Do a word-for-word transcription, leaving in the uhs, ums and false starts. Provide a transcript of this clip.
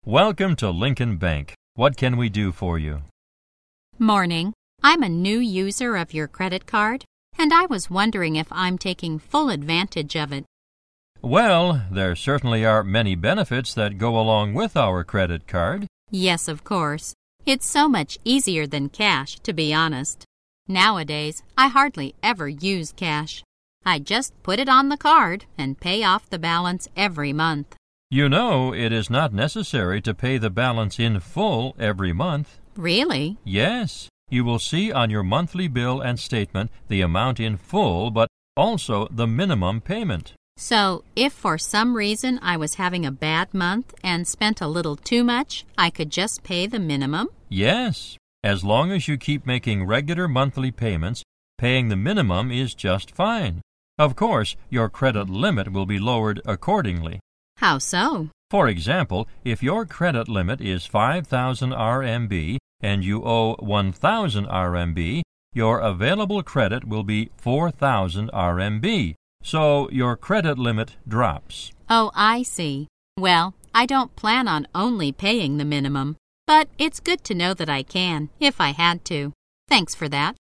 Welcome to Lincoln Bank. What can we do for you? Morning. I'm a new user of your credit card, and I was wondering if I'm taking full advantage of it. Well, there certainly are many benefits that go along with our credit card. Yes, of course. It's so much easier than cash, to be honest. Nowadays, I hardly ever use cash. I just put it on the card and pay off the balance every month. You know, it is not necessary to pay the balance in full every month. Really? Yes. You will see on your monthly bill and statement the amount in full, but also the minimum payment. So, if for some reason I was having a bad month and spent a little too much, I could just pay the minimum? Yes. As long as you keep making regular monthly payments, paying the minimum is just fine. Of course, your credit limit will be lowered accordingly. How so? For example, if your credit limit is five thousand R M B and you owe one thousand R M B, your available credit will be four thousand R M B, so your credit limit drops. Oh, I see. Well, I don't plan on only paying the minimum, but it's good to know that I can, if I had to. Thanks for that.